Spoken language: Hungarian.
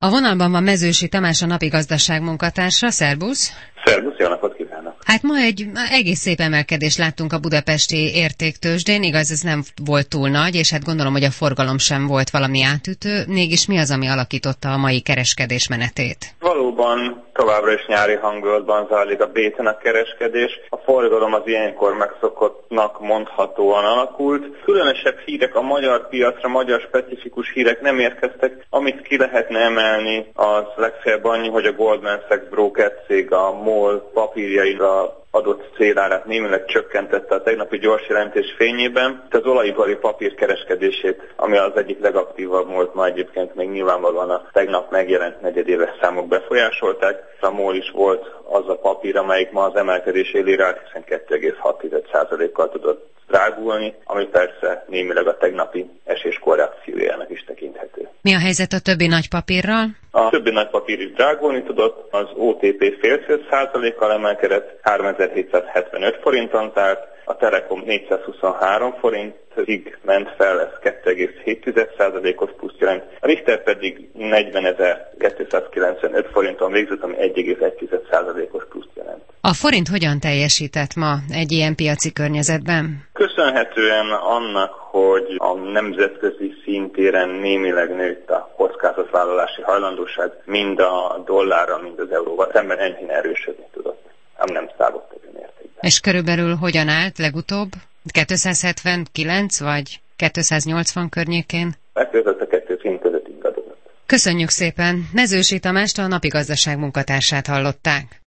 A vonalban van Mezősi Tamás, a Napi Gazdaság munkatársa. Szerbusz! Szerbusz, jó napot kívánok! Hát ma egy egész szép emelkedést láttunk a budapesti értéktőzsdén, igaz, ez nem volt túl nagy, és hát gondolom, hogy a forgalom sem volt valami átütő. Mégis mi az, ami alakította a mai kereskedés menetét? Valóban továbbra is nyári hangulatban zajlik a béten a kereskedés. A forgalom az ilyenkor megszokottnak mondhatóan alakult. Különösebb hírek a magyar piacra, magyar specifikus hírek nem érkeztek. Amit ki lehetne emelni, az legfeljebb annyi, hogy a Goldman Sachs broker cég a MOL papírjaira adott célárát némileg csökkentette a tegnapi gyors jelentés fényében. Az olajipari papír kereskedését, ami az egyik legaktívabb volt ma egyébként, még nyilvánvalóan a tegnap megjelent negyedéves számok befolyásolták. A MOL is volt az a papír, amelyik ma az emelkedés élére állt, hiszen 2,6%-kal tudott drágulni, ami persze némileg a tegnapi esés korrekciójának is tekinthető. Mi a helyzet a többi nagy papírral? A többi nagy papír is drágulni tudott, az OTP fél százalékkal emelkedett, 3775 forinton zárt, a Telekom 423 forintig ment fel, ez 2,7%-os plusz jelent, a Richter pedig 40.295 forinton végzett, ami 1,1%-os plusz jelent. A forint hogyan teljesített ma egy ilyen piaci környezetben? Köszönhetően annak, hogy a nemzetközi szintéren némileg nőtt a kockázatvállalási hajlandóság, mind a dollárral, mind az euróval szemben enyhén erősödni tudott, ám nem szállott mértékben. És körülbelül hogyan állt legutóbb? 279 vagy 280 környékén? Megközött a kettő szín között ingadozott. Köszönjük szépen! Mezősi Tamást, a Napi Gazdaság munkatársát hallották.